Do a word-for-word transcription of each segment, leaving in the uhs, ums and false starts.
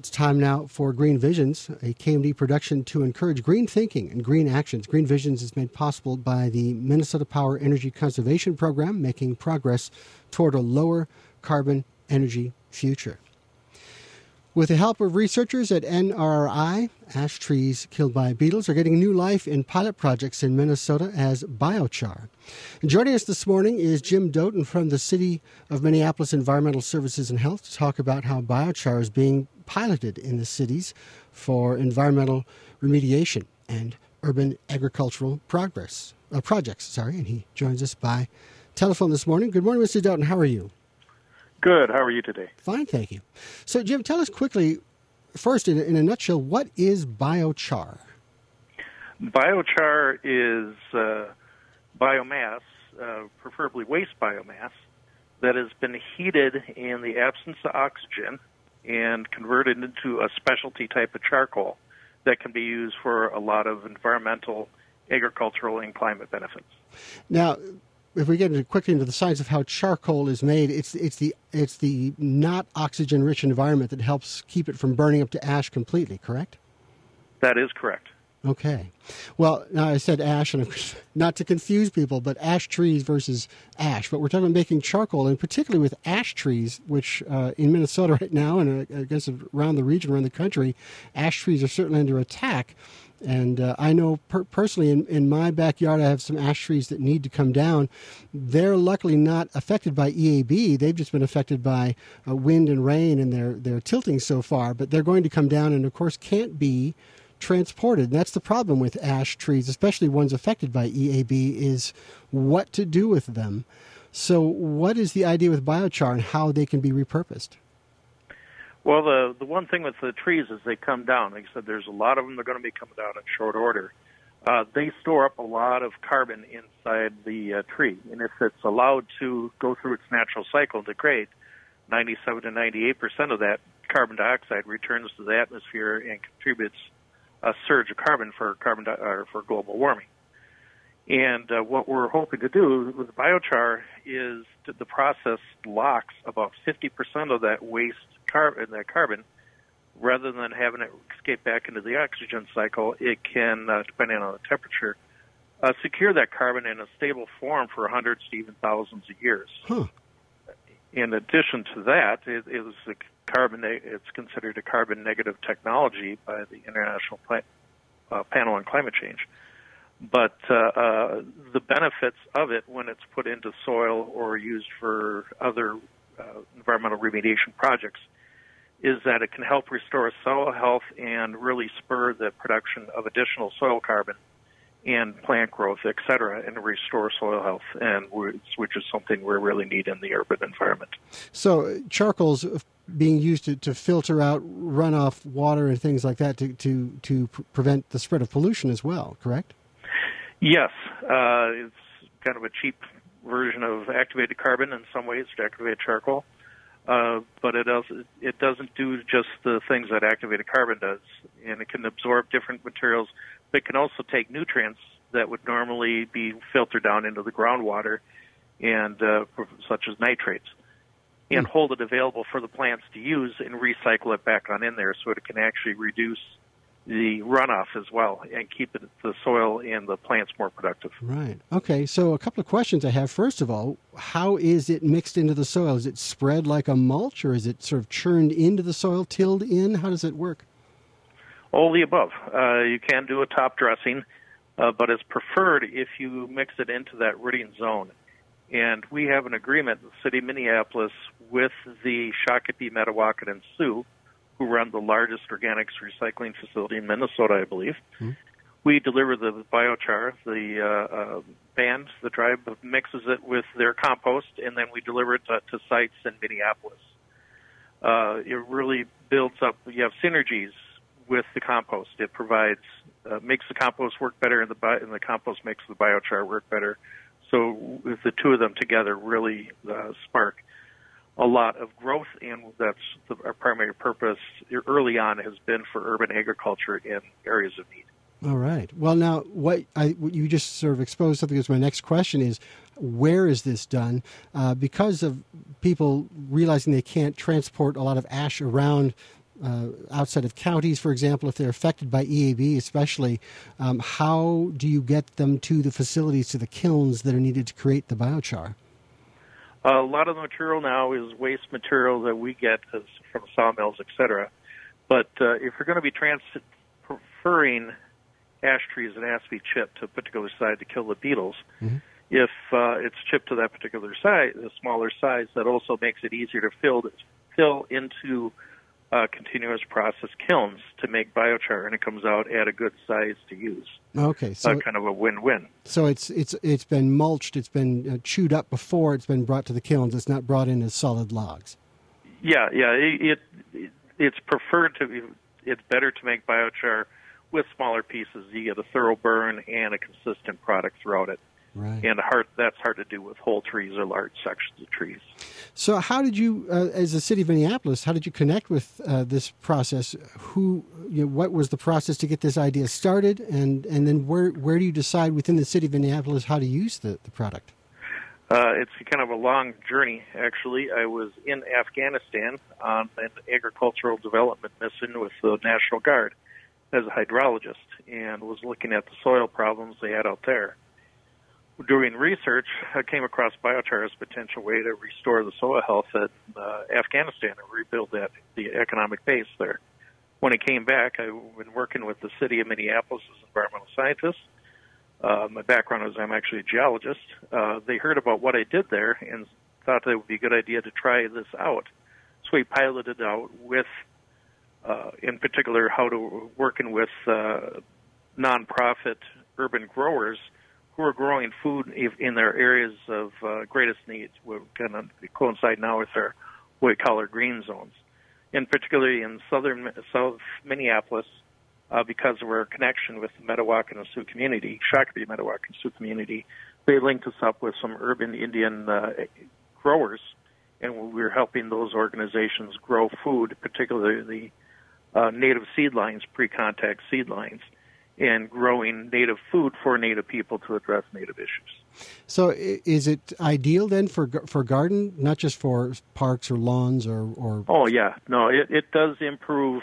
It's time now for Green Visions, a K M D production to encourage green thinking and green actions. Green Visions is made possible by the Minnesota Power Energy Conservation Program, making progress toward a lower carbon energy future. With the help of researchers at N R I, ash trees killed by beetles are getting new life in pilot projects in Minnesota as biochar. And joining us this morning is Jim Doughton from the City of Minneapolis Environmental Services and Health to talk about how biochar is being piloted in the cities for environmental remediation and urban agricultural progress uh, projects. Sorry, and he joins us by telephone this morning. Good morning, Mister Doughton. How are you? Good. How are you today? Fine, thank you. So, Jim, tell us quickly, first, in a, in a nutshell, what is biochar? Biochar is uh, biomass, uh, preferably waste biomass, that has been heated in the absence of oxygen and converted into a specialty type of charcoal that can be used for a lot of environmental, agricultural, and climate benefits. Now, if we get into, quickly into the science of how charcoal is made, it's it's the it's the not oxygen-rich environment that helps keep it from burning up to ash completely, correct? That is correct. Okay. Well, now I said ash, and not to confuse people, but ash trees versus ash. But we're talking about making charcoal, and particularly with ash trees, which uh, in Minnesota right now, and uh, I guess around the region, around the country, ash trees are certainly under attack. And uh, I know per- personally in, in my backyard, I have some ash trees that need to come down. They're luckily not affected by E A B. They've just been affected by uh, wind and rain, and they're, they're tilting so far. But they're going to come down and, of course, can't be transported. And that's the problem with ash trees, especially ones affected by E A B, is what to do with them. So what is the idea with biochar and how they can be repurposed? Well, the the one thing with the trees is they come down. Like I said, there's a lot of them that are going to be coming down in short order. Uh, they store up a lot of carbon inside the uh, tree, and if it's allowed to go through its natural cycle and degrade, ninety-seven to ninety-eight percent of that carbon dioxide returns to the atmosphere and contributes a surge of carbon for carbon di- or for global warming. And uh, what we're hoping to do with biochar is that the process locks about fifty percent of that waste carbon, that carbon, rather than having it escape back into the oxygen cycle. It can, uh, depending on the temperature, uh, secure that carbon in a stable form for hundreds to even thousands of years. Huh. In addition to that, it is a carbon. It's considered a carbon negative technology by the International uh, Panel on Climate Change. But uh, uh, the benefits of it when it's put into soil or used for other uh, environmental remediation projects is that it can help restore soil health and really spur the production of additional soil carbon and plant growth, et cetera, and restore soil health, and which is something we really need in the urban environment. So charcoal's being used to, to filter out runoff water and things like that to, to, to pr- prevent the spread of pollution as well, correct? Yes. Uh, it's kind of a cheap version of activated carbon in some ways, activated charcoal. Uh, but it does it doesn't do just the things that activated carbon does, and it can absorb different materials, but it can also take nutrients that would normally be filtered down into the groundwater, and uh, such as nitrates, and mm. hold it available for the plants to use and recycle it back on in there, so it can actually reduce the runoff as well and keep it, the soil and the plants more productive. Right. Okay, so a couple of questions I have. First of all, how is it mixed into the soil? Is it spread like a mulch, or is it sort of churned into the soil, tilled in? How does it work? All the above. Uh, you can do a top dressing, uh, but it's preferred if you mix it into that rooting zone. And we have an agreement with the City of Minneapolis with the Shakopee, Metawakan, and Sioux, who run the largest organics recycling facility in Minnesota, I believe. Mm-hmm. We deliver the biochar. The uh, uh, band, the tribe, mixes it with their compost, and then we deliver it to, to sites in Minneapolis. Uh, it really builds up. You have synergies with the compost. It provides, uh, makes the compost work better, and the, bi- and the compost makes the biochar work better. So with the two of them together really uh, spark a lot of growth, and that's the, our primary purpose early on has been for urban agriculture in areas of need. All right. Well, now, what, I, what you just sort of exposed something as my next question is, where is this done? Uh, because of people realizing they can't transport a lot of ash around uh, outside of counties, for example, if they're affected by E A B especially, um, how do you get them to the facilities, to the kilns that are needed to create the biochar? A lot of the material now is waste material that we get as, from sawmills, et cetera. But uh, if you're going to be transferring ash trees, it has to be chipped to a particular size to kill the beetles. Mm-hmm. If uh, it's chipped to that particular size, a smaller size, that also makes it easier to fill fill into uh, continuous process kilns to make biochar, and it comes out at a good size to use. Okay, so uh, kind of a win-win. So it's it's it's been mulched, it's been uh, chewed up before it's been brought to the kilns. It's not brought in as solid logs. Yeah, yeah. It, it it's preferred to be. It's better to make biochar with smaller pieces. You get a thorough burn and a consistent product throughout it. Right. And hard, that's hard to do with whole trees or large sections of trees. So how did you, uh, as the city of Minneapolis, how did you connect with uh, this process? Who, you know, what was the process to get this idea started? And, and then where, where do you decide within the city of Minneapolis how to use the, the product? Uh, it's kind of a long journey, actually. I was in Afghanistan on an agricultural development mission with the National Guard as a hydrologist and was looking at the soil problems they had out there. Doing research, I came across biochar as a potential way to restore the soil health in uh, Afghanistan and rebuild that the economic base there. When I came back, I've been working with the city of Minneapolis as an environmental scientist. Uh, my background is I'm actually a geologist. Uh, they heard about what I did there and thought that it would be a good idea to try this out. So we piloted it out with, uh, in particular, how to working with uh, nonprofit urban growers who are growing food in their areas of uh, greatest need. We're going to coincide now with our what we call our green zones, and particularly in southern South Minneapolis, uh, because of our connection with the Mdewakan and Sioux community, Shakopee Mdewakan and Sioux community. They linked us up with some urban Indian uh, growers, and we're helping those organizations grow food, particularly the uh, native seedlines, pre-contact seedlines, and growing native food for native people to address native issues. So is it ideal then for for garden, not just for parks or lawns or... or... Oh, yeah. No, it, it does improve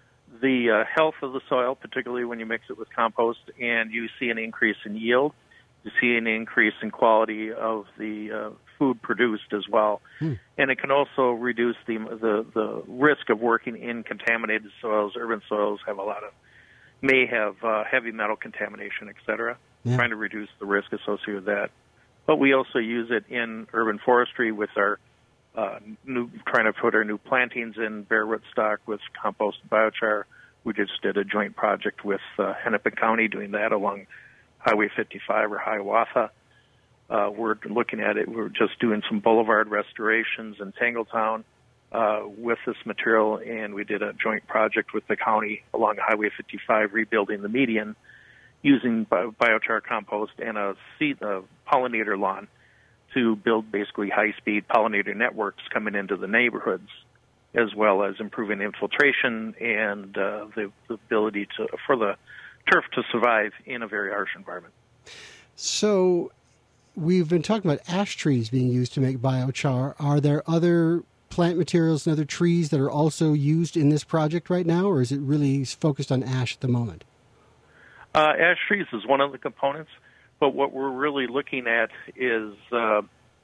the uh, health of the soil, particularly when you mix it with compost, and you see an increase in yield. You see an increase in quality of the uh, food produced as well. Hmm. And it can also reduce the, the, the risk of working in contaminated soils. Urban soils have a lot of may have uh, heavy metal contamination, et cetera, yeah. Trying to reduce the risk associated with that. But we also use it in urban forestry with our uh, new, trying to put our new plantings in bare rootstock with compost and biochar. We just did a joint project with uh, Hennepin County doing that along Highway fifty-five or Hiawatha. Uh, we're looking at it. We're just doing some boulevard restorations in Tangletown Uh, with this material, and we did a joint project with the county along Highway fifty-five, rebuilding the median using bi- biochar compost and a seed a pollinator lawn to build basically high-speed pollinator networks coming into the neighborhoods, as well as improving infiltration and uh, the, the ability to for the turf to survive in a very harsh environment. So we've been talking about ash trees being used to make biochar. Are there other plant materials and other trees that are also used in this project right now, or is it really focused on ash at the moment? Uh, ash trees is one of the components, but what we're really looking at is uh,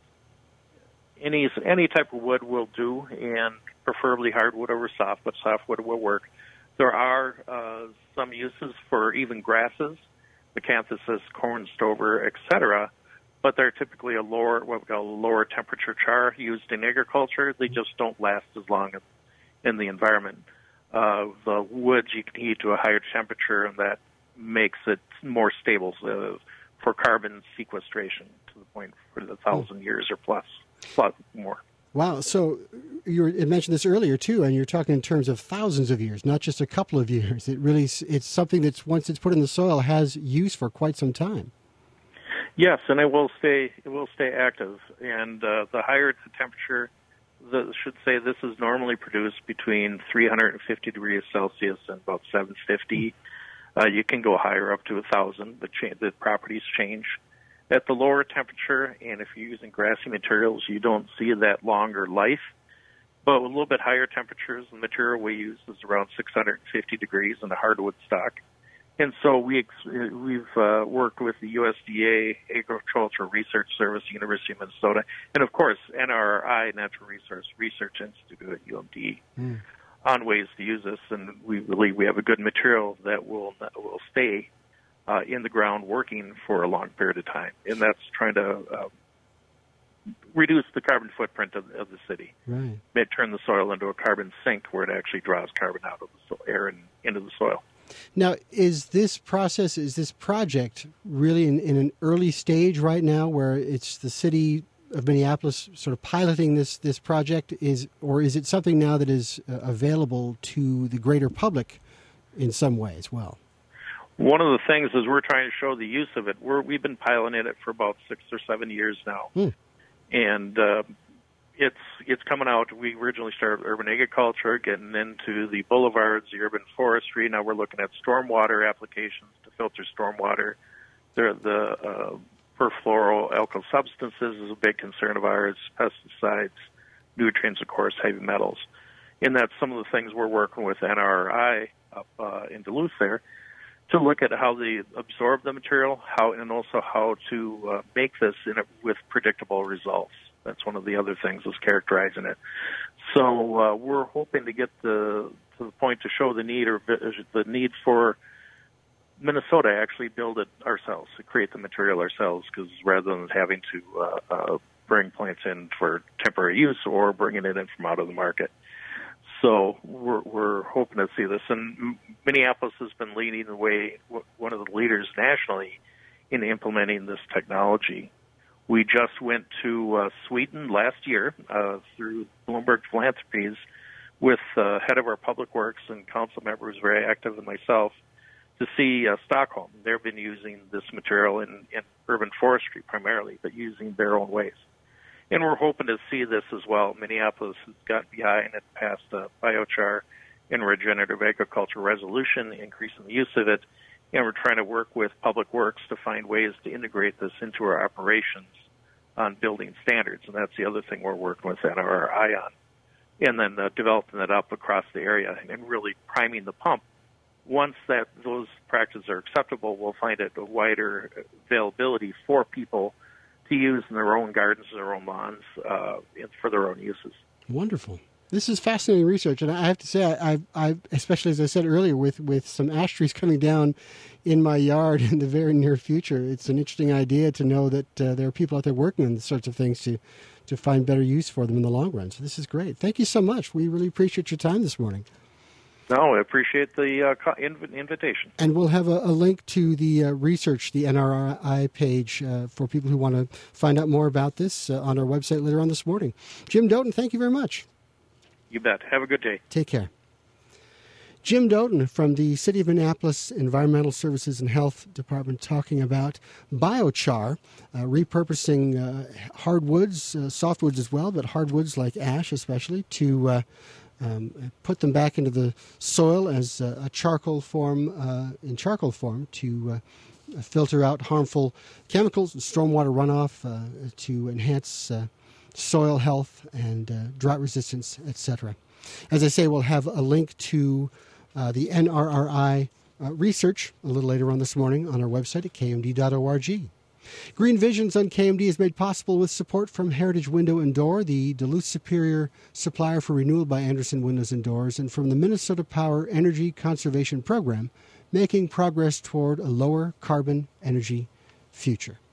any any type of wood will do, and preferably hardwood over soft, but softwood will work. There are uh, some uses for even grasses, Macanthuses, corn stover, et cetera, but they're typically a lower, what we call a lower temperature char used in agriculture. They just don't last as long in the environment. Uh, the woods you can heat to a higher temperature, and that makes it more stable uh, for carbon sequestration to the point for the thousand years or plus, plus more. Wow. So you mentioned this earlier, too, and you're talking in terms of thousands of years, not just a couple of years. It really, it's something that's, once it's put in the soil, has use for quite some time. Yes, and it will stay it will stay active. And uh, the higher the temperature, the should say this is normally produced between three hundred fifty degrees Celsius and about seven fifty. Uh, you can go higher up to one thousand. The, cha- the properties change. At the lower temperature, and if you're using grassy materials, you don't see that longer life. but with a little bit higher temperatures. The material we use is around six hundred fifty degrees in the hardwood stock. And so we, ex- we've uh, worked with the U S D A, Agricultural Research Service, University of Minnesota, and of course N R R I, Natural Resource Research Institute at U M D, mm. on ways to use this. And we believe we have a good material that will will stay uh, in the ground working for a long period of time. And that's trying to uh, reduce the carbon footprint of, of the city. Right. May turn the soil into a carbon sink where it actually draws carbon out of the so- air and into the soil. Now, is this process, is this project really in, in an early stage right now where it's the city of Minneapolis sort of piloting this, this project, is, or is it something now that is uh, available to the greater public in some way as well? One of the things is we're trying to show the use of it. We're, we've been piloting it for about six or seven years now. Hmm. And uh, it's it's coming out. We originally started urban agriculture, getting into the boulevards, the urban forestry. Now we're looking at stormwater applications to filter stormwater. The, the uh, perfluoroalkyl substances is a big concern of ours, pesticides, nutrients, of course, heavy metals. And that's some of the things we're working with N R R I up uh, in Duluth there to look at how they absorb the material, how and also how to uh, make this in a, with predictable results. That's one of the other things is characterizing it. So uh, we're hoping to get the to the point to show the need or the need for Minnesota to actually build it ourselves, to create the material ourselves, because rather than having to uh, uh, bring plants in for temporary use or bringing it in from out of the market. So we're, we're hoping to see this. And Minneapolis has been leading the way, one of the leaders nationally in implementing this technology. We just went to uh, Sweden last year uh, through Bloomberg Philanthropies with the uh, head of our public works and council member who's very active and myself to see uh, Stockholm. They've been using this material in, in urban forestry primarily, but using their own ways. And we're hoping to see this as well. Minneapolis has got behind and passed a biochar and regenerative agriculture resolution, increasing the use of it. And we're trying to work with Public Works to find ways to integrate this into our operations on building standards. And that's the other thing we're working with N R R I on. And then uh, developing it up across the area and really priming the pump. Once that those practices are acceptable, we'll find it a wider availability for people to use in their own gardens, their own lawns, uh, for their own uses. Wonderful. This is fascinating research, and I have to say, I, I, especially as I said earlier, with, with some ash trees coming down in my yard in the very near future, it's an interesting idea to know that uh, there are people out there working on these sorts of things to, to find better use for them in the long run. So this is great. Thank you so much. We really appreciate your time this morning. No, I appreciate the uh, inv- invitation. And we'll have a, a link to the uh, research, the N R R I page, uh, for people who want to find out more about this uh, on our website later on this morning. Jim Doughton, thank you very much. You bet. Have a good day. Take care. Jim Doughton from the City of Minneapolis Environmental Services and Health Department talking about biochar, uh, repurposing uh, hardwoods, uh, softwoods as well, but hardwoods like ash especially, to uh, um, put them back into the soil as uh, a charcoal form, uh, in charcoal form to uh, filter out harmful chemicals and stormwater runoff uh, to enhance uh, soil health and uh, drought resistance, et cetera. As I say, we'll have a link to uh, the N R R I uh, research a little later on this morning on our website at k m d dot org. Green Visions on K M D is made possible with support from Heritage Window and Door, the Duluth Superior supplier for renewal by Andersen Windows and Doors, and from the Minnesota Power Energy Conservation Program, making progress toward a lower carbon energy future.